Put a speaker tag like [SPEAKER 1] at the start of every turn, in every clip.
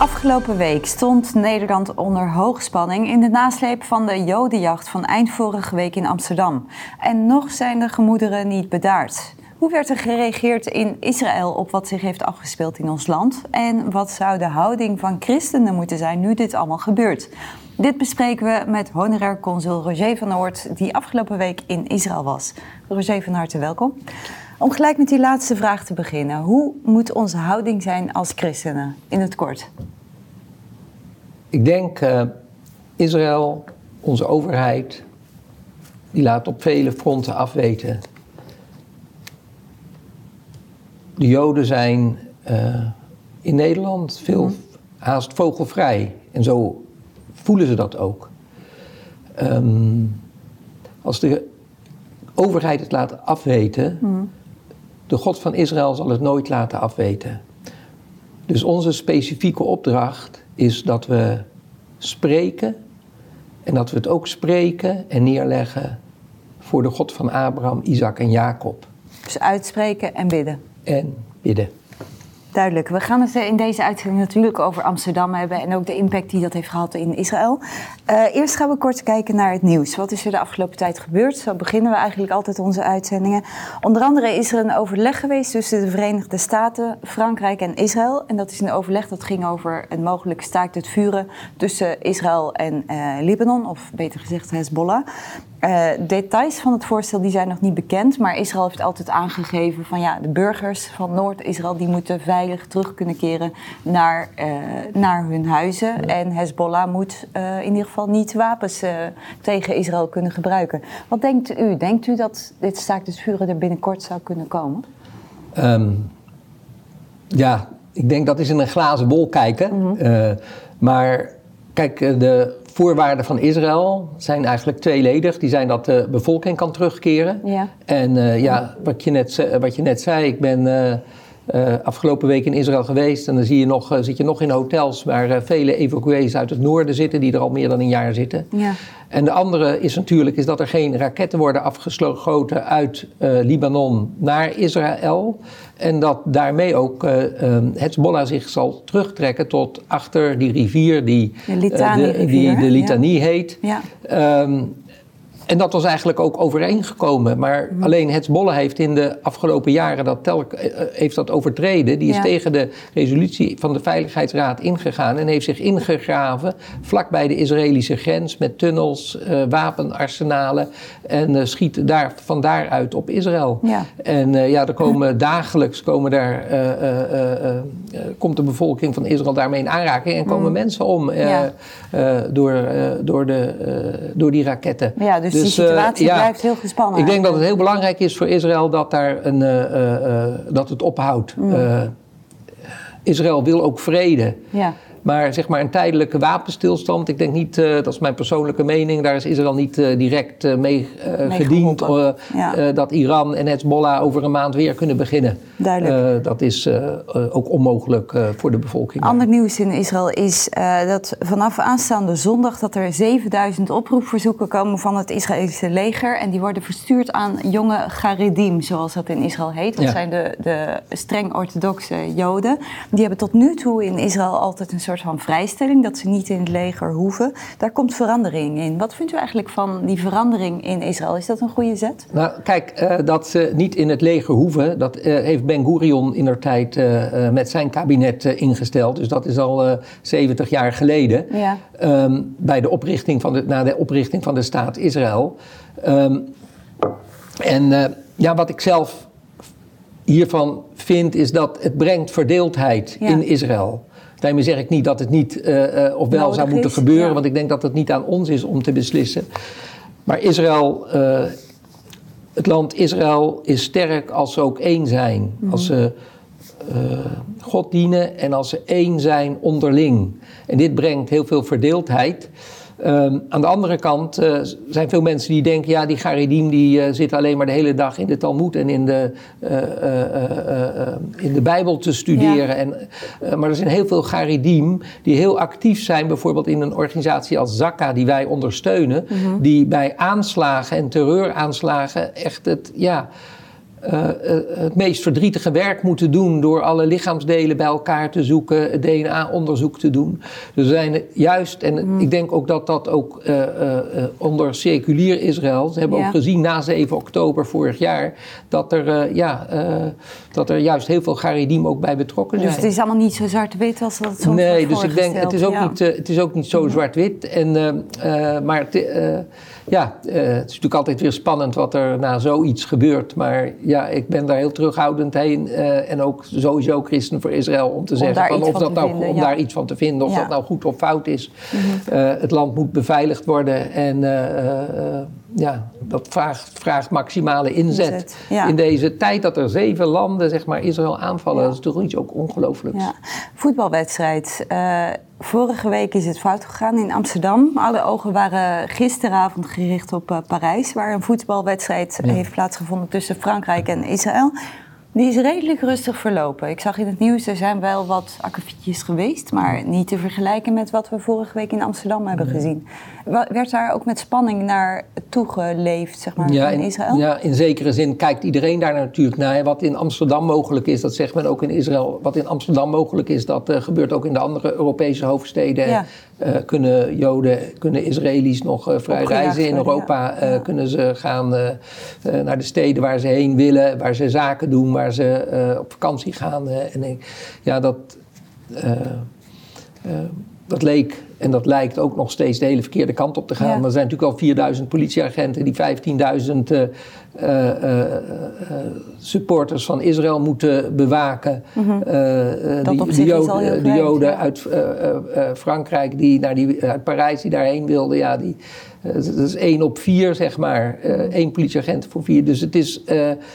[SPEAKER 1] Afgelopen week stond Nederland onder hoogspanning in de nasleep van de Jodenjacht van eind vorige week in Amsterdam. En nog zijn de gemoederen niet bedaard. Hoe werd er gereageerd in Israël op wat zich heeft afgespeeld in ons land? En wat zou de houding van christenen moeten zijn nu dit allemaal gebeurt? Dit bespreken we met honorair consul Roger van Oort, die afgelopen week in Israël was. Roger, van harte welkom. Om gelijk met die laatste vraag te beginnen. Hoe moet onze houding zijn als christenen, in het kort?
[SPEAKER 2] Ik denk, Israël, onze overheid, die laat op vele fronten afweten. De Joden zijn in Nederland haast vogelvrij. En zo voelen ze dat ook. Als de overheid het laat afweten, de God van Israël zal het nooit laten afweten. Dus onze specifieke opdracht is dat we spreken en dat we het ook spreken en neerleggen voor de God van Abraham, Isaac en Jacob.
[SPEAKER 1] Dus uitspreken en bidden.
[SPEAKER 2] En bidden.
[SPEAKER 1] Duidelijk. We gaan het in deze uitzending natuurlijk over Amsterdam hebben en ook de impact die dat heeft gehad in Israël. Eerst gaan we kort kijken naar het nieuws. Wat is er de afgelopen tijd gebeurd? Zo beginnen we eigenlijk altijd onze uitzendingen. Onder andere is er een overleg geweest tussen de Verenigde Staten, Frankrijk en Israël. En dat is een overleg dat ging over een mogelijk staakt het vuren tussen Israël en Libanon, of beter gezegd Hezbollah. Details van het voorstel die zijn nog niet bekend, maar Israël heeft altijd aangegeven van ja, de burgers van Noord-Israël die moeten veilig terug kunnen keren naar hun huizen. Ja. En Hezbollah moet in ieder geval niet wapens tegen Israël kunnen gebruiken. Wat denkt u? Denkt u dat dit staakt het vuren er binnenkort zou kunnen komen?
[SPEAKER 2] Ja, ik denk dat is in een glazen bol kijken. Maar kijk, de voorwaarden van Israël zijn eigenlijk tweeledig. Die zijn dat de bevolking kan terugkeren. Ja. En wat je net zei, ik ben afgelopen week in Israël geweest. En dan zit je nog in hotels waar vele evacuees uit het noorden zitten, die er al meer dan een jaar zitten. Ja. En de andere is dat er geen raketten worden afgeschoten uit Libanon naar Israël. En dat daarmee ook Hezbollah zich zal terugtrekken tot achter die rivier die de Litanie heet. Ja. En dat was eigenlijk ook overeengekomen. Maar alleen Hezbollah heeft in de afgelopen jaren heeft dat overtreden. Die is tegen de resolutie van de Veiligheidsraad ingegaan en heeft zich ingegraven vlakbij de Israëlische grens met tunnels, wapenarsenalen en schiet van daaruit op Israël. Ja. En er komen dagelijks komt de bevolking van Israël daarmee in aanraking en komen mensen om door die raketten.
[SPEAKER 1] Ja, dus die situatie blijft heel gespannen.
[SPEAKER 2] Ik denk dat het heel belangrijk is voor Israël dat het ophoudt. Israël wil ook vrede. Ja. Maar zeg maar een tijdelijke wapenstilstand, ik denk niet, dat is mijn persoonlijke mening, daar is Israël niet direct mee gediend dat Iran en Hezbollah over een maand weer kunnen beginnen. Duidelijk. Dat is ook onmogelijk voor de bevolking.
[SPEAKER 1] Ander nieuws in Israël is dat vanaf aanstaande zondag dat er 7000 oproepverzoeken komen van het Israëlische leger en die worden verstuurd aan jonge Haredim, zoals dat in Israël heet. Dat zijn de streng orthodoxe Joden. Die hebben tot nu toe in Israël altijd een soort van vrijstelling, dat ze niet in het leger hoeven. Daar komt verandering in. Wat vindt u eigenlijk van die verandering in Israël? Is dat een goede zet?
[SPEAKER 2] Nou, kijk, dat ze niet in het leger hoeven, dat heeft Ben-Gurion indertijd met zijn kabinet ingesteld. Dus dat is al 70 jaar geleden. Ja. Bij de na de oprichting van de staat Israël. Wat ik zelf hiervan vind, is dat het brengt verdeeldheid in Israël. Daarmee zeg ik niet dat het niet of wel zou moeten gebeuren, want ik denk dat het niet aan ons is om te beslissen. Maar Israël, het land Israël is sterk als ze ook één zijn. Als ze God dienen en als ze één zijn onderling. En dit brengt heel veel verdeeldheid. Aan de andere kant zijn veel mensen die denken, ja, die Haredim die zitten alleen maar de hele dag in de Talmoed en in de Bijbel te studeren. Ja. Maar er zijn heel veel Haredim die heel actief zijn, bijvoorbeeld in een organisatie als Zaka die wij ondersteunen, die bij aanslagen en terreuraanslagen echt het meest verdrietige werk moeten doen door alle lichaamsdelen bij elkaar te zoeken, het DNA-onderzoek te doen. Dus we zijn juist, en ik denk ook dat dat ook onder seculier Israël, ze hebben ook gezien na 7 oktober vorig jaar, dat er juist heel veel Haredim ook bij betrokken zijn.
[SPEAKER 1] Dus het is allemaal niet zo zwart-wit als dat soms
[SPEAKER 2] nee, dus ik denk, het is ook niet zo zwart-wit. Maar het is natuurlijk altijd weer spannend wat er na zoiets gebeurt. Maar ja, ik ben daar heel terughoudend heen. En ook sowieso Christen voor Israël om te zeggen om daar iets van te vinden. Of dat nou goed of fout is. Het land moet beveiligd worden. En dat vraagt maximale inzet. Ja. In deze tijd dat er 7 landen, zeg maar, Israël aanvallen. Dat is toch iets ook ongelooflijks. Ja.
[SPEAKER 1] Voetbalwedstrijd. Vorige week is het fout gegaan in Amsterdam. Alle ogen waren gisteravond gericht op Parijs, waar een voetbalwedstrijd heeft plaatsgevonden tussen Frankrijk en Israël. Die is redelijk rustig verlopen. Ik zag in het nieuws, er zijn wel wat akkefietjes geweest, maar niet te vergelijken met wat we vorige week in Amsterdam hebben gezien. Werd daar ook met spanning naar toegeleefd, zeg maar, in Israël?
[SPEAKER 2] Ja, in zekere zin kijkt iedereen daar natuurlijk naar. Wat in Amsterdam mogelijk is, dat zegt men ook in Israël. Wat in Amsterdam mogelijk is, dat gebeurt ook in de andere Europese hoofdsteden. Ja. Kunnen Israëli's nog vrij reizen in Europa? Kunnen ze gaan naar de steden waar ze heen willen, waar ze zaken doen, waar ze op vakantie gaan? Dat leek en dat lijkt ook nog steeds de hele verkeerde kant op te gaan. Maar er zijn natuurlijk al 4000 politieagenten die 15.000 supporters van Israël moeten bewaken. De Joden uit Frankrijk, uit Parijs die daarheen wilden. Dat is 1 op 4, zeg maar. 1 politieagent voor 4. Dus het is,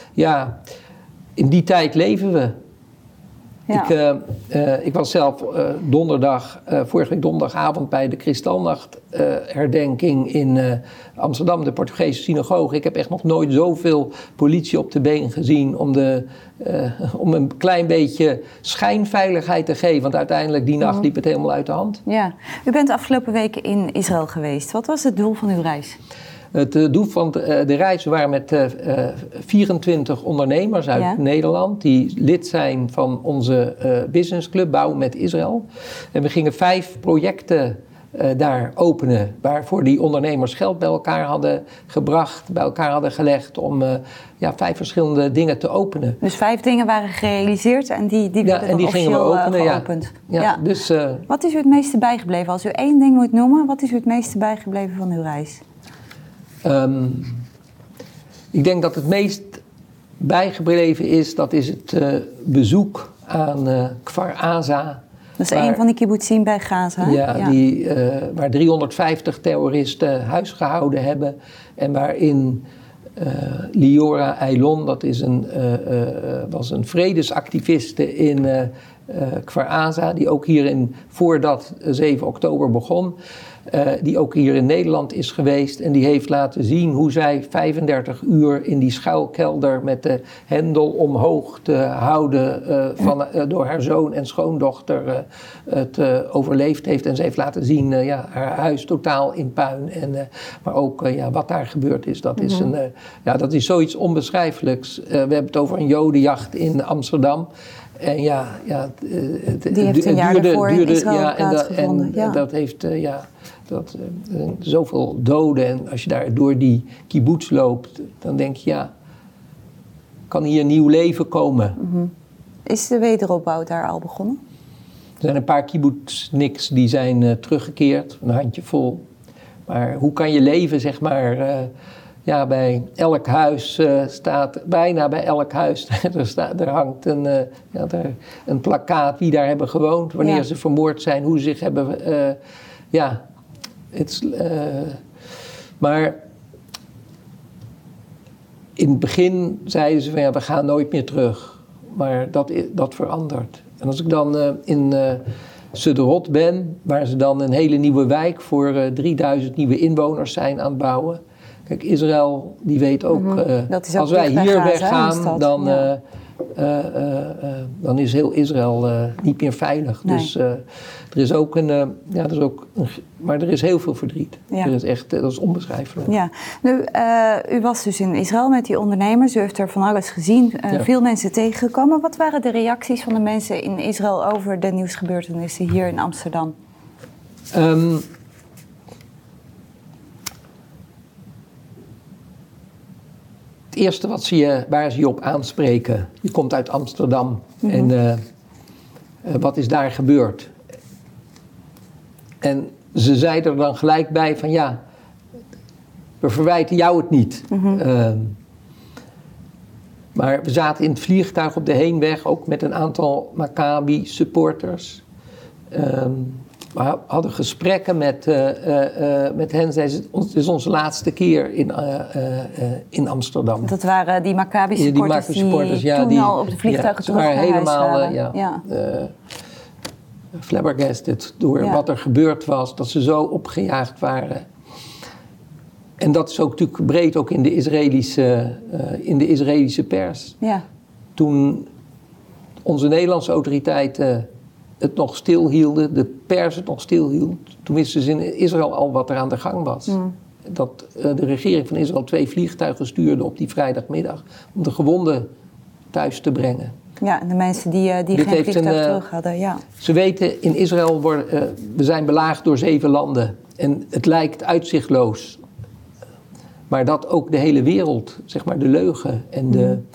[SPEAKER 2] in die tijd leven we. Ja. Ik was zelf vorige week donderdagavond bij de Kristalnacht herdenking in Amsterdam, de Portugese synagoge. Ik heb echt nog nooit zoveel politie op de been gezien om een klein beetje schijnveiligheid te geven. Want uiteindelijk die nacht liep het helemaal uit de hand.
[SPEAKER 1] Ja. U bent de afgelopen weken in Israël geweest. Wat was het doel van uw reis?
[SPEAKER 2] Het doel van de reis, we waren met 24 ondernemers uit Nederland die lid zijn van onze businessclub Bouwen met Israël. En we gingen 5 projecten daar openen, waarvoor die ondernemers geld bij elkaar hadden gebracht, bij elkaar hadden gelegd om 5 verschillende dingen te openen.
[SPEAKER 1] Dus 5 dingen waren gerealiseerd en die werden dan
[SPEAKER 2] gingen we openen,
[SPEAKER 1] geopend.
[SPEAKER 2] Ja. Dus,
[SPEAKER 1] wat is u het meeste bijgebleven? Als u 1 ding moet noemen, wat is u het meeste bijgebleven van uw reis?
[SPEAKER 2] Ik denk dat het meest bijgebleven is, dat is het bezoek aan Kfar Aza.
[SPEAKER 1] Dat is een van die kibbutzim bij Gaza.
[SPEAKER 2] Waar 350 terroristen huisgehouden hebben en waarin Liora Eilon, dat is was een vredesactiviste in Kfar Aza, die ook hierin voordat 7 oktober begon, die ook hier in Nederland is geweest en die heeft laten zien hoe zij 35 uur in die schuilkelder met de hendel omhoog te houden door haar zoon en schoondochter het overleefd heeft. En ze heeft laten zien haar huis totaal in puin. Maar ook wat daar gebeurd is, dat is zoiets onbeschrijfelijks. We hebben het over een jodenjacht in Amsterdam. En
[SPEAKER 1] die heeft een jaar daarvoor in Israël plaatsgevonden.
[SPEAKER 2] En dat heeft zoveel doden. En als je daar door die kibbutz loopt, dan denk je, kan hier een nieuw leven komen.
[SPEAKER 1] Mm-hmm. Is de wederopbouw daar al begonnen?
[SPEAKER 2] Er zijn een paar kibbutzniks die zijn teruggekeerd, een handjevol. Maar hoe kan je leven, zeg maar... bij elk huis bijna bij elk huis, er hangt een plakkaat wie daar hebben gewoond, wanneer ze vermoord zijn, hoe ze zich hebben... maar in het begin zeiden ze van we gaan nooit meer terug. Maar dat verandert. En als ik dan in Sderot ben, waar ze dan een hele nieuwe wijk voor 3000 nieuwe inwoners zijn aan het bouwen... Kijk, Israël, die weet ook, als wij hier weggaan, dan is heel Israël niet meer veilig. Nee. Dus er is ook maar er is heel veel verdriet. Ja. Er is echt, dat is onbeschrijfelijk.
[SPEAKER 1] Ja. Nu, u was dus in Israël met die ondernemers. U heeft er van alles gezien. Veel mensen tegengekomen. Wat waren de reacties van de mensen in Israël over de nieuwsgebeurtenissen hier in Amsterdam?
[SPEAKER 2] Het eerste waar ze je op aanspreken, je komt uit Amsterdam en wat is daar gebeurd? En ze zeiden er dan gelijk bij van ja, we verwijten jou het niet. Maar we zaten in het vliegtuig op de heenweg, ook met een aantal Maccabi supporters. We hadden gesprekken met hen. Het is onze laatste keer in Amsterdam.
[SPEAKER 1] Dat waren die Maccabi supporters die toen al op de vliegtuigen terug naar huis waren.
[SPEAKER 2] Helemaal flabbergasted door wat er gebeurd was. Dat ze zo opgejaagd waren. En dat is ook natuurlijk breed ook in de Israëlische pers. Ja. Toen onze Nederlandse autoriteiten het nog stilhielden, de pers het nog stilhield, toen wisten ze in Israël al wat er aan de gang was. Dat de regering van Israël 2 vliegtuigen stuurde op die vrijdagmiddag om de gewonden thuis te brengen.
[SPEAKER 1] Ja, en de mensen die geen vliegtuig terug hadden, ja.
[SPEAKER 2] Ze weten, in Israël we zijn belaagd door 7 landen en het lijkt uitzichtloos. Maar dat ook de hele wereld, zeg maar de leugen en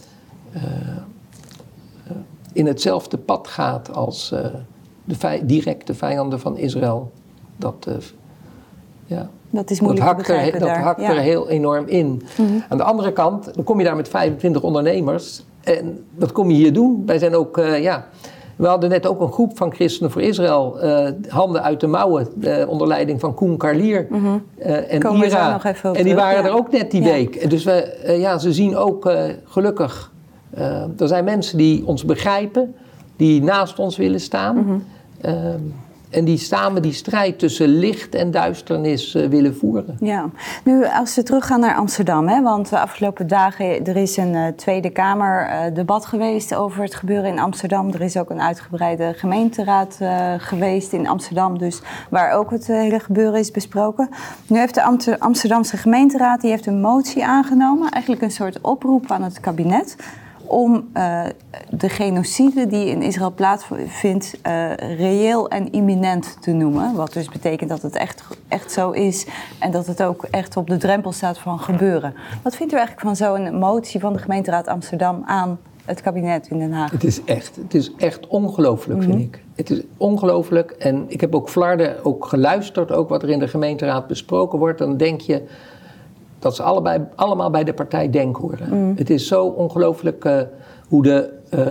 [SPEAKER 2] in hetzelfde pad gaat als de directe vijanden van Israël. Dat
[SPEAKER 1] is moeilijk te begrijpen
[SPEAKER 2] dat hakt er heel enorm in. Aan de andere kant, dan kom je daar met 25 ondernemers. En wat kom je hier doen? Wij zijn ook, we hadden net ook een groep van Christenen voor Israël. Handen uit de mouwen, onder leiding van Koen Karlier en Ira. En die waren er ook net die week. Dus ze zien ook gelukkig. Er zijn mensen die ons begrijpen, die naast ons willen staan. En die samen die strijd tussen licht en duisternis willen voeren.
[SPEAKER 1] Ja, nu als we teruggaan naar Amsterdam, want de afgelopen dagen er is een Tweede Kamer debat geweest over het gebeuren in Amsterdam. Er is ook een uitgebreide gemeenteraad geweest in Amsterdam, dus waar ook het hele gebeuren is besproken. Nu heeft de Amsterdamse gemeenteraad die heeft een motie aangenomen, eigenlijk een soort oproep aan het kabinet, om de genocide die in Israël plaatsvindt reëel en imminent te noemen. Wat dus betekent dat het echt zo is en dat het ook echt op de drempel staat van gebeuren. Wat vindt u eigenlijk van zo'n motie van de gemeenteraad Amsterdam aan het kabinet in Den Haag?
[SPEAKER 2] Het is echt ongelooflijk, vind ik. Het is ongelooflijk en ik heb ook Vlaarden ook geluisterd, ook wat er in de gemeenteraad besproken wordt. Dan denk je dat ze allemaal bij de partij Denk horen. Het is zo ongelooflijk hoe de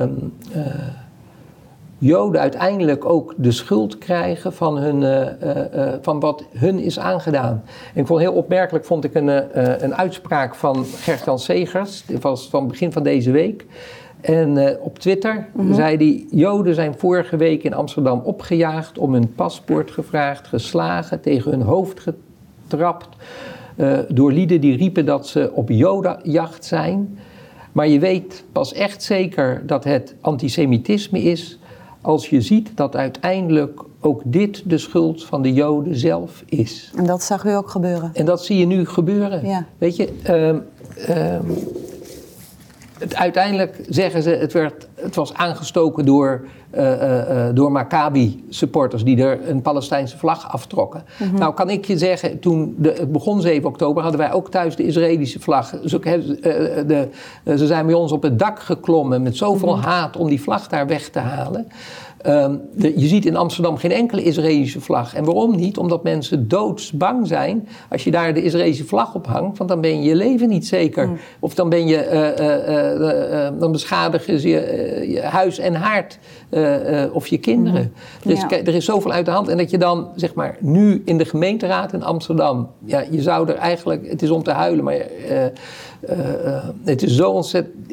[SPEAKER 2] Joden uiteindelijk ook de schuld krijgen van wat hun is aangedaan. En ik vond heel opmerkelijk een uitspraak van Gert-Jan Segers. Dit was van begin van deze week. En op Twitter zei hij: Joden zijn vorige week in Amsterdam opgejaagd, om hun paspoort gevraagd, geslagen, tegen hun hoofd getrapt. Door lieden die riepen dat ze op jodenjacht zijn. Maar je weet pas echt zeker dat het antisemitisme is als je ziet dat uiteindelijk ook dit de schuld van de Joden zelf is.
[SPEAKER 1] En dat zag u ook gebeuren?
[SPEAKER 2] En dat zie je nu gebeuren. Ja. Weet je, uiteindelijk zeggen ze, het was aangestoken door Maccabi-supporters die er een Palestijnse vlag aftrokken. Nou kan ik je zeggen, toen het begon 7 oktober, hadden wij ook thuis de Israëlische vlag. Dus ze zijn bij ons op het dak geklommen met zoveel haat om die vlag daar weg te halen. Je ziet in Amsterdam geen enkele Israëlische vlag. En waarom niet? Omdat mensen doodsbang zijn als je daar de Israëlische vlag op hangt, want dan ben je leven niet zeker. Of dan dan beschadigen ze je huis en haard of je kinderen. Dus er is zoveel uit de hand. En dat je dan, zeg maar, nu in de gemeenteraad in Amsterdam, je zou er eigenlijk, het is om te huilen, maar het is zo ontzettend.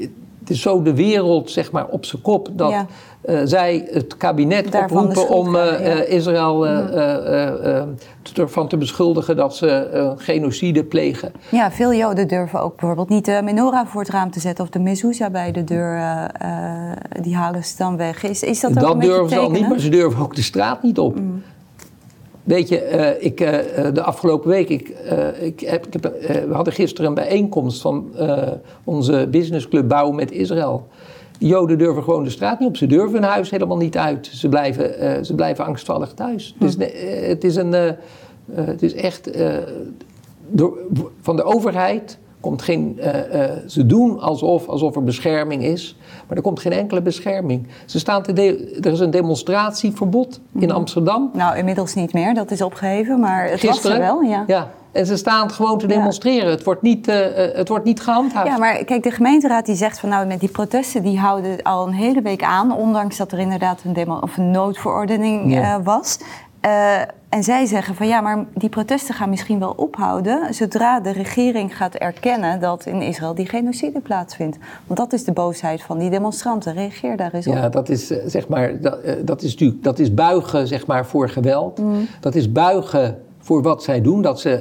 [SPEAKER 2] het is zo de wereld, zeg maar, op zijn kop dat zij het kabinet oproepen om Israël ervan te beschuldigen dat ze genocide plegen.
[SPEAKER 1] Ja, veel Joden durven ook bijvoorbeeld niet de menorah voor het raam te zetten of de mezuzah bij de deur, die halen ze dan weg. Is dat ook
[SPEAKER 2] dat
[SPEAKER 1] een beetje
[SPEAKER 2] durven ze al niet, maar ze durven ook de straat niet op. Weet je, de afgelopen week, we hadden gisteren een bijeenkomst van onze businessclub Bouw met Israël. De Joden durven gewoon de straat niet op. Ze durven hun huis helemaal niet uit. Ze blijven angstvallig thuis. Dus het is echt... van de overheid komt geen... ze doen alsof er bescherming is. Maar er komt geen enkele bescherming. Er is een demonstratieverbod in Amsterdam.
[SPEAKER 1] Nou, inmiddels niet meer. Dat is opgeheven. Maar het
[SPEAKER 2] gisteren,
[SPEAKER 1] was er wel,
[SPEAKER 2] ja. En ze staan gewoon te demonstreren. Het wordt niet gehandhaafd.
[SPEAKER 1] Ja, maar kijk, de gemeenteraad die zegt van nou, met die protesten die houden al een hele week aan, ondanks dat er inderdaad een noodverordening was. En zij zeggen van ja, maar die protesten gaan misschien wel ophouden zodra de regering gaat erkennen dat in Israël die genocide plaatsvindt. Want dat is de boosheid van die demonstranten. Reageer daar eens op.
[SPEAKER 2] Ja, dat is zeg maar, dat is buigen zeg maar voor geweld. Dat is buigen voor wat zij doen, dat ze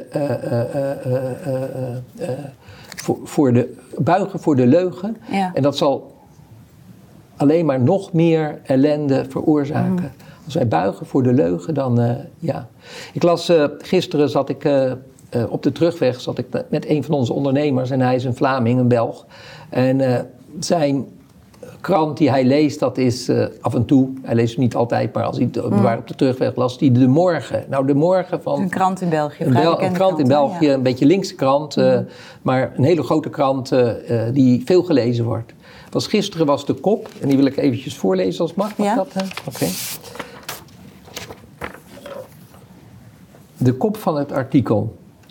[SPEAKER 2] buigen voor de leugen. Ja. En dat zal alleen maar nog meer ellende veroorzaken. Als wij buigen voor de leugen, dan ja. Ik las, gisteren zat ik op de terugweg met een van onze ondernemers en hij is een Vlaming, een Belg. En zijn krant die hij leest, dat is af en toe, hij leest het niet altijd, maar als hij op de terugweg las, die De Morgen. Nou, De Morgen van...
[SPEAKER 1] Een krant in België.
[SPEAKER 2] Een krant in België, een beetje linkse krant, maar een hele grote krant die veel gelezen wordt. Gisteren was de kop, en die wil ik eventjes voorlezen als mag.
[SPEAKER 1] Ja.
[SPEAKER 2] Oké. De kop van het artikel.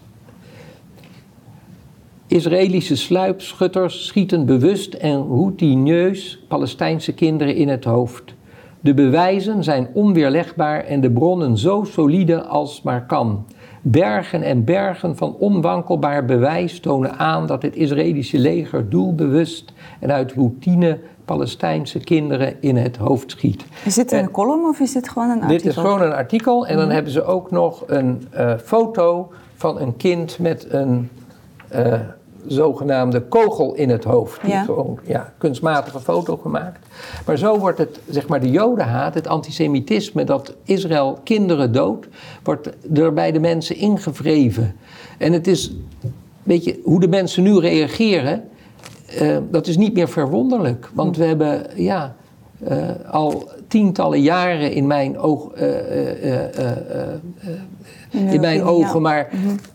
[SPEAKER 2] Israëlische sluipschutters schieten bewust en routineus Palestijnse kinderen in het hoofd. De bewijzen zijn onweerlegbaar en de bronnen zo solide als maar kan. Bergen en bergen van onwankelbaar bewijs tonen aan dat het Israëlische leger doelbewust en uit routine Palestijnse kinderen in het hoofd schiet.
[SPEAKER 1] Is dit een column of is dit gewoon een artikel?
[SPEAKER 2] Dit is gewoon een artikel en dan hebben ze ook nog een foto van een kind met een zogenaamde kogel in het hoofd. Ja. Gewoon, kunstmatige foto gemaakt. Maar zo wordt het, zeg maar, de jodenhaat, het antisemitisme, dat Israël kinderen doodt, wordt er bij de mensen ingevreven. En het is, weet je, hoe de mensen nu reageren, dat is niet meer verwonderlijk. Want we hebben, al tientallen jaren in mijn ogen, maar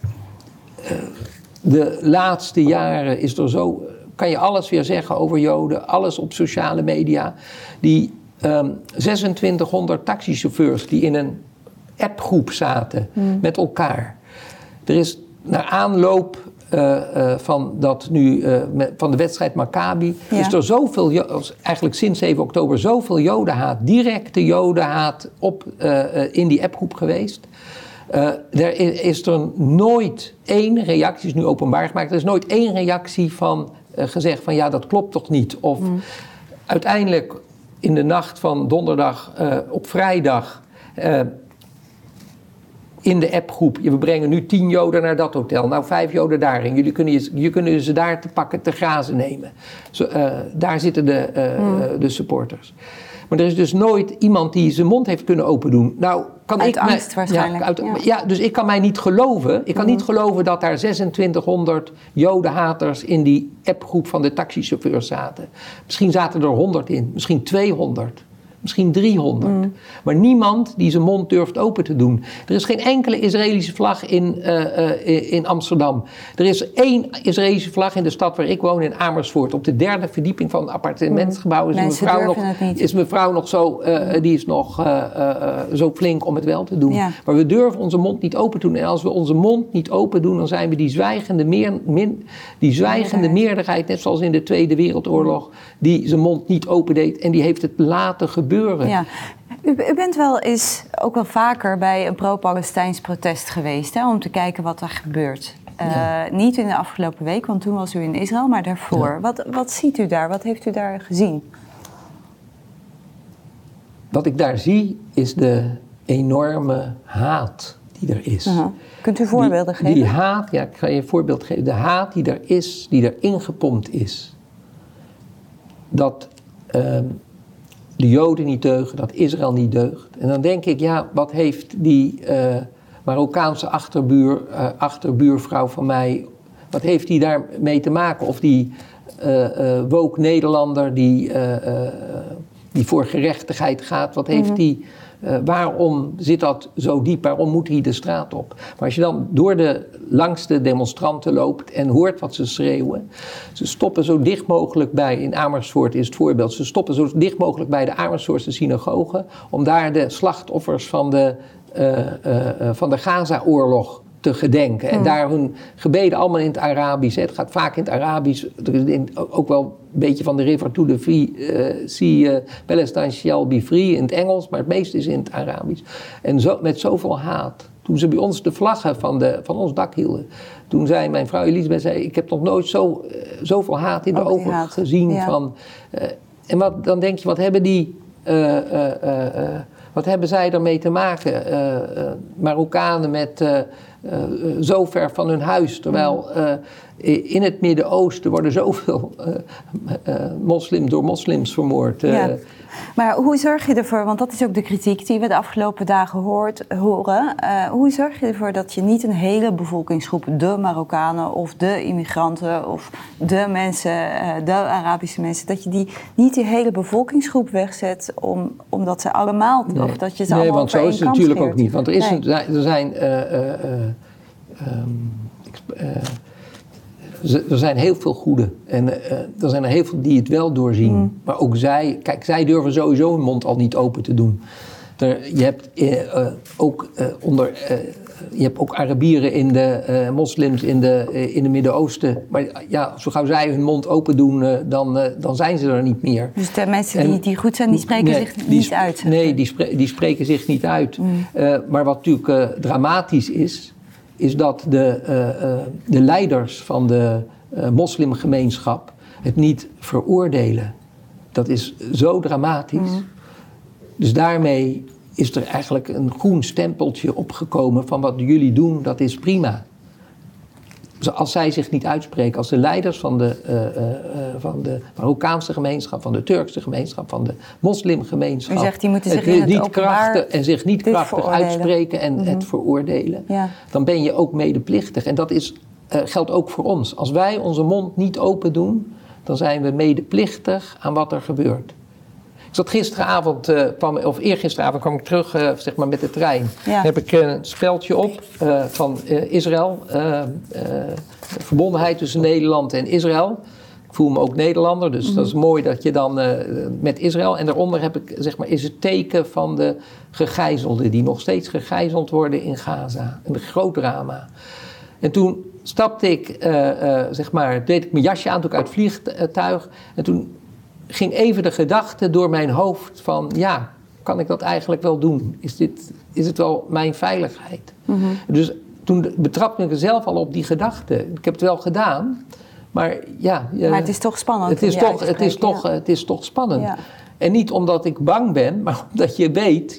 [SPEAKER 2] de laatste jaren is er zo, kan je alles weer zeggen over Joden, alles op sociale media. Die 2600 taxichauffeurs die in een appgroep zaten met elkaar. Er is naar aanloop van de wedstrijd Maccabi, is er zoveel, eigenlijk sinds 7 oktober, zoveel jodenhaat, directe jodenhaat in die appgroep geweest. Er is er nooit één reactie, is nu openbaar gemaakt, er is nooit één reactie van gezegd van ja, dat klopt toch niet. Of uiteindelijk in de nacht van donderdag op vrijdag in de appgroep, we brengen nu 10 Joden naar dat hotel, nou 5 Joden daarin, jullie kunnen ze daar te pakken, te grazen nemen. Daar zitten de supporters. Maar er is dus nooit iemand die zijn mond heeft kunnen open doen. Nou,
[SPEAKER 1] uit angst waarschijnlijk.
[SPEAKER 2] Dus ik kan mij niet geloven. Ik kan niet geloven dat daar 2600 jodenhaters in die appgroep van de taxichauffeurs zaten. Misschien zaten er 100 in, misschien 200. Misschien 300. Maar niemand die zijn mond durft open te doen. Er is geen enkele Israëlische vlag in Amsterdam. Er is 1 Israëlische vlag in de stad waar ik woon, in Amersfoort. Op de 3e verdieping van een appartementsgebouw is mevrouw nog zo, die is nog zo flink om het wel te doen. Ja. Maar we durven onze mond niet open te doen. En als we onze mond niet open doen, dan zijn we die zwijgende meerderheid, net zoals in de Tweede Wereldoorlog, die zijn mond niet open deed en die heeft het laten gebeuren.
[SPEAKER 1] Ja. U bent wel eens ook wel vaker bij een pro-Palestijns protest geweest, hè, om te kijken wat er gebeurt. Niet in de afgelopen week, want toen was u in Israël, maar daarvoor. Ja. Wat ziet u daar? Wat heeft u daar gezien?
[SPEAKER 2] Wat ik daar zie is de enorme haat die er is.
[SPEAKER 1] Kunt u voorbeelden geven?
[SPEAKER 2] Die haat, ja, ik ga je een voorbeeld geven. De haat die er is, die er ingepompt is. Dat de Joden niet deugen, dat Israël niet deugt. En dan denk ik, ja, wat heeft die Marokkaanse achterbuurvrouw van mij, wat heeft die daarmee te maken? Of die woke Nederlander die voor gerechtigheid gaat, wat heeft die... waarom zit dat zo diep? Waarom moet hij de straat op? Maar als je dan langs de demonstranten loopt en hoort wat ze schreeuwen. Ze stoppen zo dicht mogelijk bij, in Amersfoort is het voorbeeld, ze stoppen zo dicht mogelijk bij de Amersfoortse synagoge om daar de slachtoffers van de Gaza-oorlog te gedenken. En daar hun gebeden allemaal in het Arabisch. Het gaat vaak in het Arabisch. Er is ook wel een beetje van de River to the Sea, Palestine shall be free in het Engels, maar het meeste is in het Arabisch. En met zoveel haat. Toen ze bij ons de vlaggen van ons dak hielden, toen zei mijn vrouw Elisabeth, ik heb nog nooit zoveel haat in de ogen gezien. Ja. En dan denk je, wat hebben zij ermee te maken? Marokkanen met zo ver van hun huis. Terwijl in het Midden-Oosten worden zoveel door moslims vermoord.
[SPEAKER 1] Ja. Maar hoe zorg je ervoor, want dat is ook de kritiek die we de afgelopen dagen horen. Hoe zorg je ervoor dat je niet een hele bevolkingsgroep, de Marokkanen of de immigranten of de mensen, de Arabische mensen, dat je niet die hele bevolkingsgroep wegzet omdat ze allemaal, of dat je ze allemaal
[SPEAKER 2] want zo is het natuurlijk ook niet. Want er zijn heel veel goede en er zijn er heel veel die het wel doorzien. Maar ook zij durven sowieso hun mond al niet open te doen. Je hebt ook Arabieren in de moslims in de Midden-Oosten. Maar ja, zo gauw zij hun mond open doen, dan zijn ze er niet meer.
[SPEAKER 1] Dus de mensen die goed zijn, die spreken zich niet uit?
[SPEAKER 2] Nee, die spreken zich niet uit. Maar wat natuurlijk dramatisch is dat de leiders van de moslimgemeenschap het niet veroordelen. Dat is zo dramatisch. Dus daarmee is er eigenlijk een groen stempeltje opgekomen van wat jullie doen, dat is prima. Dus als zij zich niet uitspreken, als de leiders van de Marokkaanse gemeenschap, van de Turkse gemeenschap, van de moslimgemeenschap,
[SPEAKER 1] u zegt, die moeten zich in het openbaar
[SPEAKER 2] zich niet krachtig uitspreken en het veroordelen, dan ben je ook medeplichtig. En dat geldt ook voor ons. Als wij onze mond niet open doen, dan zijn we medeplichtig aan wat er gebeurt. Ik zat eergisteravond kwam ik terug met de trein. Dan heb ik een speldje op van Israël. Verbondenheid tussen Nederland en Israël. Ik voel me ook Nederlander, dus dat is mooi dat je dan met Israël. En daaronder heb ik, is het teken van de gegijzelden die nog steeds gegijzeld worden in Gaza. Een groot drama. En toen stapte ik, deed ik mijn jasje aan, toen ik uit het vliegtuig. En toen ging even de gedachte door mijn hoofd van, ja, kan ik dat eigenlijk wel doen? Is het wel mijn veiligheid? Dus toen betrapte ik mezelf al op die gedachte. Ik heb het wel gedaan, maar ja.
[SPEAKER 1] Maar het is toch spannend.
[SPEAKER 2] Het is toch spannend. Ja. En niet omdat ik bang ben, maar omdat je weet,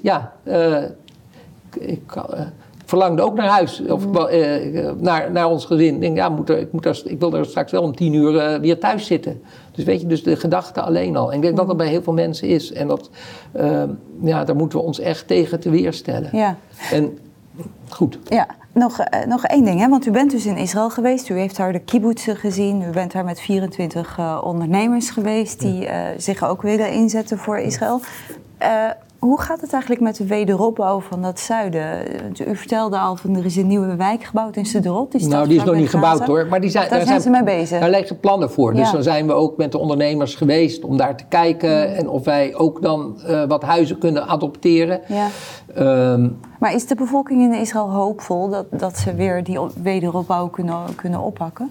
[SPEAKER 2] ik verlangde ook naar huis, of naar ons gezin. Ik denk, ik wil er straks wel om 10:00 weer thuis zitten. Dus weet je, dus de gedachte alleen al. En ik denk dat dat bij heel veel mensen is. En dat, daar moeten we ons echt tegen te weerstellen. Ja. En goed.
[SPEAKER 1] Ja, nog één ding, hè? Want u bent dus in Israël geweest. U heeft daar de kibbutzen gezien. U bent daar met 24 ondernemers geweest die zich ook willen inzetten voor Israël. Hoe gaat het eigenlijk met de wederopbouw van dat zuiden? U vertelde al van er is een nieuwe wijk gebouwd in Sderot.
[SPEAKER 2] Die is nog niet gebouwd hoor. Maar
[SPEAKER 1] daar zijn ze mee bezig.
[SPEAKER 2] Daar liggen plannen voor. Dus dan zijn we ook met de ondernemers geweest om daar te kijken. En of wij ook dan wat huizen kunnen adopteren. Ja.
[SPEAKER 1] Maar is de bevolking in Israël hoopvol dat ze weer die wederopbouw kunnen oppakken?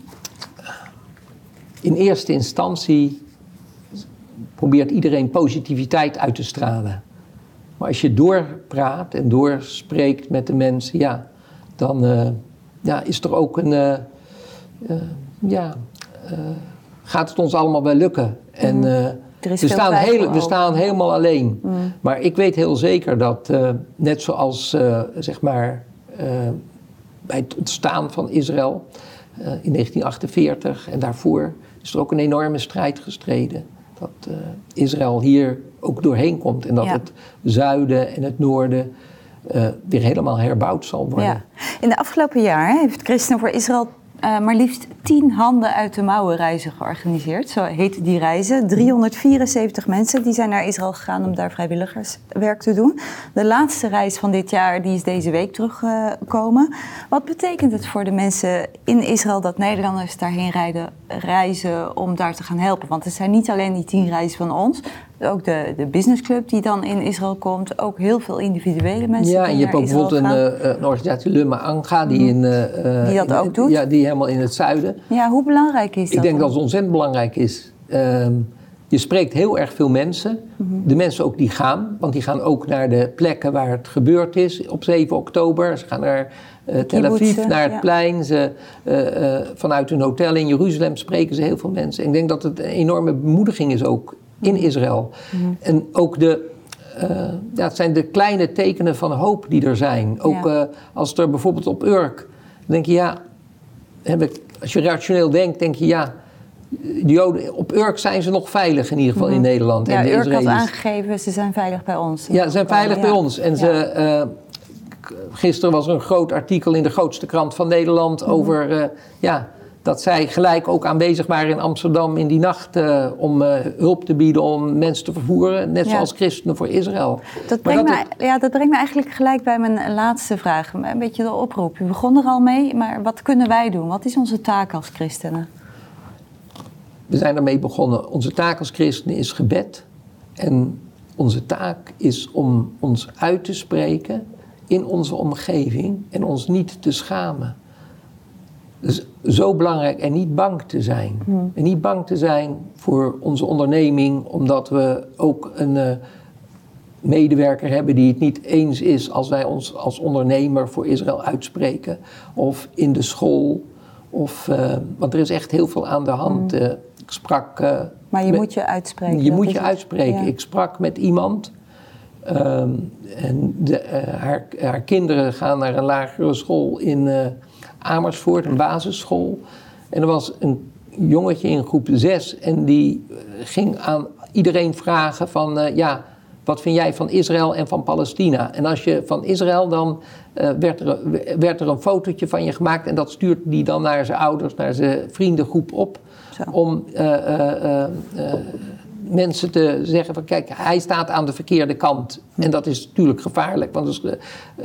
[SPEAKER 2] In eerste instantie probeert iedereen positiviteit uit te stralen. Maar als je doorpraat en doorspreekt met de mensen, dan is er ook gaat het ons allemaal wel lukken. En we staan helemaal alleen. Maar ik weet heel zeker dat, net zoals bij het ontstaan van Israël in 1948 en daarvoor, is er ook een enorme strijd gestreden. Dat Israël hier ook doorheen komt en dat het zuiden en het noorden weer helemaal herbouwd zal worden.
[SPEAKER 1] Ja. In de afgelopen jaar heeft Christen voor Israël maar liefst 10 handen uit de mouwen reizen georganiseerd. Zo heten die reizen. 374 mensen die zijn naar Israël gegaan om daar vrijwilligerswerk te doen. De laatste reis van dit jaar die is deze week teruggekomen. Wat betekent het voor de mensen in Israël dat Nederlanders daarheen reizen om daar te gaan helpen? Want het zijn niet alleen die 10 reizen van ons. Ook de businessclub die dan in Israël komt. Ook heel veel individuele mensen.
[SPEAKER 2] Ja, en je hebt ook bijvoorbeeld een organisatie, Le Ma'anga, die
[SPEAKER 1] dat ook doet.
[SPEAKER 2] Ja, die helemaal in het zuiden.
[SPEAKER 1] Ja, hoe belangrijk is dat?
[SPEAKER 2] Ik denk dat het ontzettend belangrijk is. Je spreekt heel erg veel mensen. De mensen ook die gaan. Want die gaan ook naar de plekken waar het gebeurd is op 7 oktober. Ze gaan naar Tel Aviv, naar het plein. Vanuit hun hotel in Jeruzalem spreken ze heel veel mensen. En ik denk dat het een enorme bemoediging is ook in Israël. En ook het zijn de kleine tekenen van hoop die er zijn. Ook als er bijvoorbeeld op Urk, dan denk je als je rationeel denkt, denk je de Joden op Urk zijn ze nog veilig in ieder geval in Nederland.
[SPEAKER 1] Ja,
[SPEAKER 2] en de
[SPEAKER 1] Urk had aangegeven, ze zijn veilig bij ons.
[SPEAKER 2] Ja, ze zijn veilig bij ons. En gisteren was er een groot artikel in de grootste krant van Nederland over dat zij gelijk ook aanwezig waren in Amsterdam in die nacht om hulp te bieden om mensen te vervoeren, net zoals christenen voor Israël.
[SPEAKER 1] Dat brengt me eigenlijk gelijk bij mijn laatste vraag, een beetje de oproep. U begon er al mee, maar wat kunnen wij doen? Wat is onze taak als christenen?
[SPEAKER 2] We zijn ermee begonnen. Onze taak als christenen is gebed. En onze taak is om ons uit te spreken in onze omgeving en ons niet te schamen. Dus zo belangrijk en niet bang te zijn. En niet bang te zijn voor onze onderneming, omdat we ook een medewerker hebben die het niet eens is als wij ons als ondernemer voor Israël uitspreken. Of in de school. Want er is echt heel veel aan de hand. Ik sprak...
[SPEAKER 1] maar je moet je uitspreken.
[SPEAKER 2] Je moet je uitspreken. Ja. Ik sprak met iemand. Haar kinderen gaan naar een lagere school in Amersfoort, een basisschool. En er was een jongetje in groep 6 en die ging aan iedereen vragen van... wat vind jij van Israël en van Palestina? En als je van Israël, dan werd er een fotootje van je gemaakt... en dat stuurde die dan naar zijn ouders, naar zijn vriendengroep op... Zo. Om mensen te zeggen van kijk, hij staat aan de verkeerde kant. En dat is natuurlijk gevaarlijk, want dus,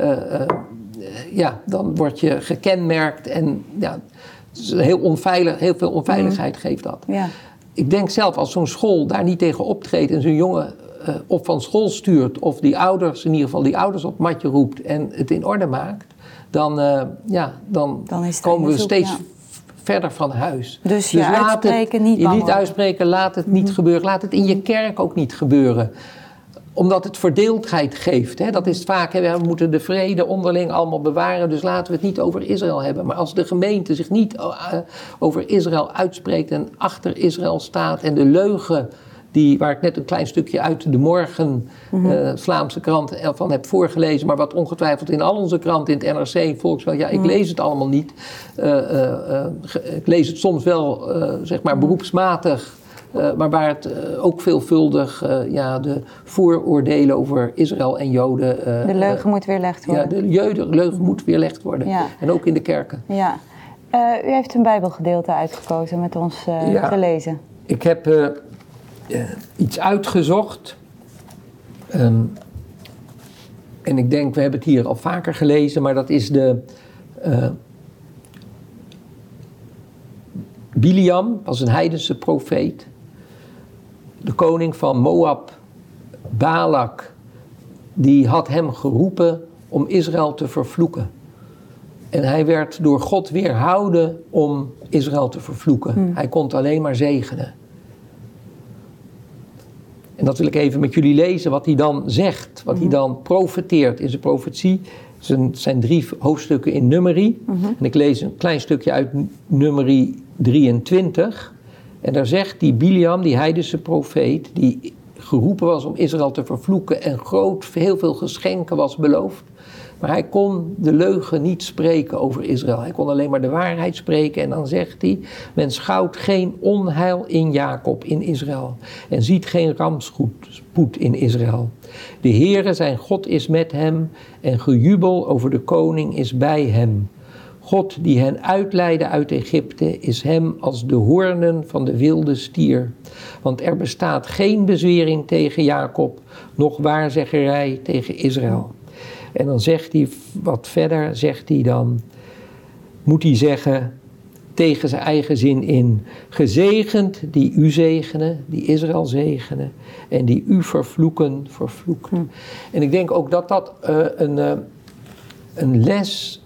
[SPEAKER 2] dan word je gekenmerkt... en heel veel onveiligheid geeft dat. Ja. Ik denk zelf, als zo'n school daar niet tegen optreedt en zo'n jongen... of van school stuurt, of die ouders, in ieder geval die ouders op het matje roept en het in orde maakt, dan komen we steeds verder van huis.
[SPEAKER 1] Dus je uitspreken, niet bang
[SPEAKER 2] niet uitspreken, laat het niet gebeuren. Laat het in je kerk ook niet gebeuren. Omdat het verdeeldheid geeft. Hè? Dat is vaak, we moeten de vrede onderling allemaal bewaren, dus laten we het niet over Israël hebben. Maar als de gemeente zich niet over Israël uitspreekt en achter Israël staat en de leugen... waar ik net een klein stukje uit de Morgen, Vlaamse krant van heb voorgelezen... maar wat ongetwijfeld in al onze kranten, in het NRC, Volkskrant... ik lees het allemaal niet. Ik lees het soms wel, beroepsmatig... maar waar het ook veelvuldig de vooroordelen over Israël en Joden...
[SPEAKER 1] de leugen moet weerlegd worden.
[SPEAKER 2] Ja, de leugen moet weerlegd worden. Ja. En ook in de kerken. Ja.
[SPEAKER 1] U heeft een Bijbelgedeelte uitgekozen met ons te lezen.
[SPEAKER 2] Ik heb... iets uitgezocht. En ik denk, we hebben het hier al vaker gelezen, maar dat is de... Biliam was een heidense profeet. De koning van Moab, Balak, die had hem geroepen om Israël te vervloeken. En hij werd door God weerhouden om Israël te vervloeken. Hij kon het alleen maar zegenen. En dat wil ik even met jullie lezen, wat hij dan zegt, wat hij dan profeteert in zijn profetie. Het zijn 3 hoofdstukken in Numeri. En ik lees een klein stukje uit Numeri 23. En daar zegt die Biliam, die heidense profeet, die geroepen was om Israël te vervloeken en heel veel geschenken was beloofd. Maar hij kon de leugen niet spreken over Israël. Hij kon alleen maar de waarheid spreken. En dan zegt hij, men schouwt geen onheil in Jacob, in Israël. En ziet geen rampspoed in Israël. De Heere, zijn God, is met hem. En gejubel over de koning is bij hem. God die hen uitleidde uit Egypte is hem als de hoornen van de wilde stier. Want er bestaat geen bezwering tegen Jacob, noch waarzeggerij tegen Israël. En dan zegt hij, wat verder zegt hij dan, moet hij zeggen tegen zijn eigen zin in, gezegend die u zegenen, die Israël zegenen, en die u vervloeken, vervloeken. En ik denk ook dat dat een les,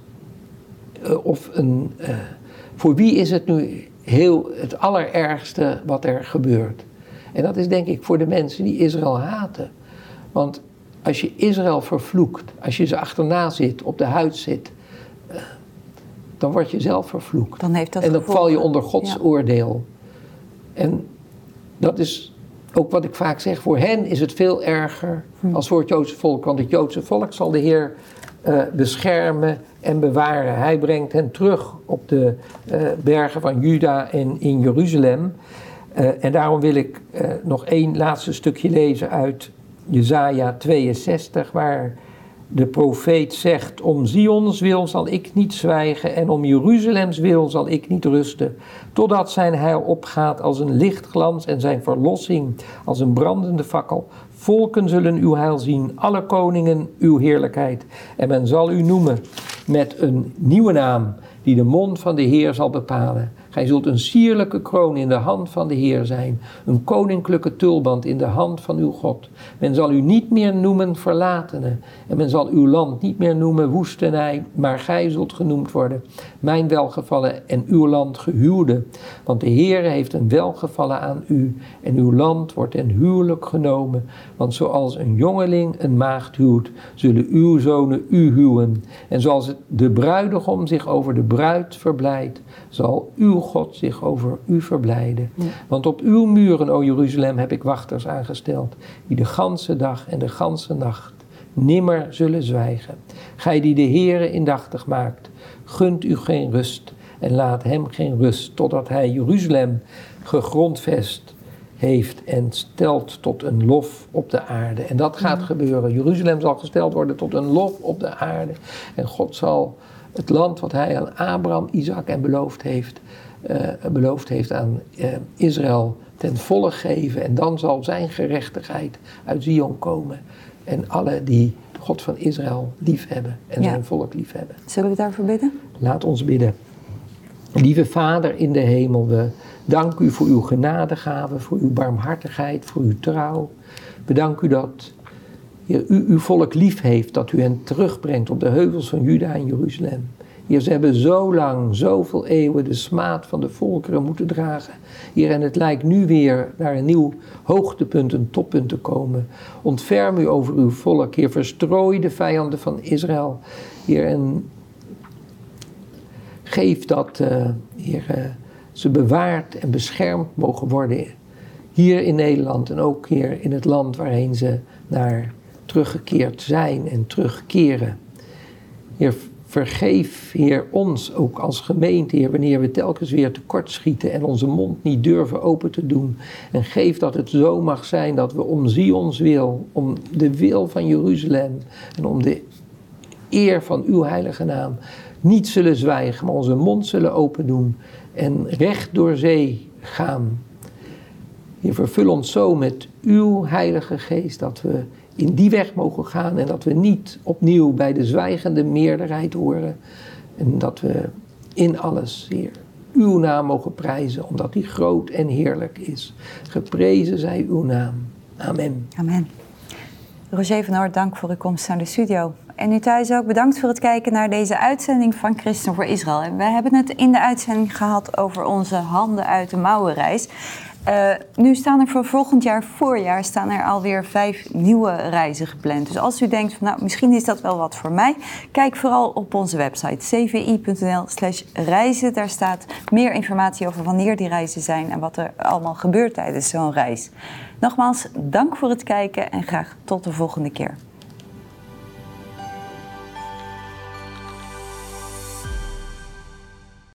[SPEAKER 2] voor wie is het nu het allerergste wat er gebeurt? En dat is denk ik voor de mensen die Israël haten. Want als je Israël vervloekt, als je ze achterna zit, op de huid zit, dan word je zelf vervloekt.
[SPEAKER 1] Dan heeft dat
[SPEAKER 2] en dan
[SPEAKER 1] gevolgen.
[SPEAKER 2] val je onder Gods oordeel. En dat is ook wat ik vaak zeg, voor hen is het veel erger als voor het Joodse volk. Want het Joodse volk zal de Heer beschermen en bewaren. Hij brengt hen terug op de bergen van Juda en in Jeruzalem. En daarom wil ik nog 1 laatste stukje lezen uit Jesaja 62, waar de profeet zegt, om Zions wil zal ik niet zwijgen en om Jeruzalems wil zal ik niet rusten, totdat zijn heil opgaat als een lichtglans en zijn verlossing als een brandende fakkel. Volken zullen uw heil zien, alle koningen uw heerlijkheid. En men zal u noemen met een nieuwe naam, die de mond van de Heer zal bepalen. Gij zult een sierlijke kroon in de hand van de Heer zijn, een koninklijke tulband in de hand van uw God. Men zal u niet meer noemen verlatene, en men zal uw land niet meer noemen woestenij, maar gij zult genoemd worden, mijn welgevallen en uw land gehuwde. Want de Heer heeft een welgevallen aan u, en uw land wordt ten huwelijk genomen. Want zoals een jongeling een maagd huwt, zullen uw zonen u huwen. En zoals de bruidegom zich over de bruid verblijdt, zal uw God zich over u verblijden. Ja. Want op uw muren, o Jeruzalem, heb ik wachters aangesteld, die de ganse dag en de ganse nacht nimmer zullen zwijgen. Gij die de Heere indachtig maakt, gunt u geen rust en laat hem geen rust, totdat hij Jeruzalem gegrondvest heeft en stelt tot een lof op de aarde. En dat gaat gebeuren. Jeruzalem zal gesteld worden tot een lof op de aarde. En God zal het land wat hij aan Abraham, Isaac en beloofd heeft aan Israël ten volle geven. En dan zal zijn gerechtigheid uit Zion komen. En alle die God van Israël lief hebben en zijn volk lief hebben.
[SPEAKER 1] Zullen we daarvoor bidden?
[SPEAKER 2] Laat ons bidden. Lieve Vader in de hemel, we danken u voor uw genadegave, voor uw barmhartigheid, voor uw trouw. We danken u dat u uw volk lief heeft, dat u hen terugbrengt op de heuvels van Juda en Jeruzalem. Heer, ze hebben zo lang, zoveel eeuwen de smaad van de volkeren moeten dragen. Heer, en het lijkt nu weer naar een nieuw hoogtepunt, een toppunt te komen. Ontferm u over uw volk, Heer, verstrooi de vijanden van Israël. Heer, en geef dat, Heer, ze bewaard en beschermd mogen worden. Hier in Nederland en ook hier in het land waarheen ze naar teruggekeerd zijn en terugkeren. Heer, vergeef, Heer, ons ook als gemeente, Heer, wanneer we telkens weer tekortschieten en onze mond niet durven open te doen. En geef dat het zo mag zijn dat we om Zions wil, om de wil van Jeruzalem en om de eer van uw heilige naam niet zullen zwijgen, maar onze mond zullen open doen en recht door zee gaan. Heer, vervul ons zo met uw heilige geest dat we in die weg mogen gaan en dat we niet opnieuw bij de zwijgende meerderheid horen. En dat we in alles, Heer, uw naam mogen prijzen, omdat die groot en heerlijk is. Geprezen zij uw naam. Amen.
[SPEAKER 1] Amen. Roger van Oort, dank voor uw komst naar de studio. En u thuis ook, bedankt voor het kijken naar deze uitzending van Christen voor Israël. En we hebben het in de uitzending gehad over onze handen uit de mouwen reis. Nu staan er voor volgend jaar voorjaar staan er alweer 5 nieuwe reizen gepland. Dus als u denkt van nou misschien is dat wel wat voor mij, kijk vooral op onze website cvi.nl/reizen. Daar staat meer informatie over wanneer die reizen zijn en wat er allemaal gebeurt tijdens zo'n reis. Nogmaals, dank voor het kijken en graag tot de volgende keer.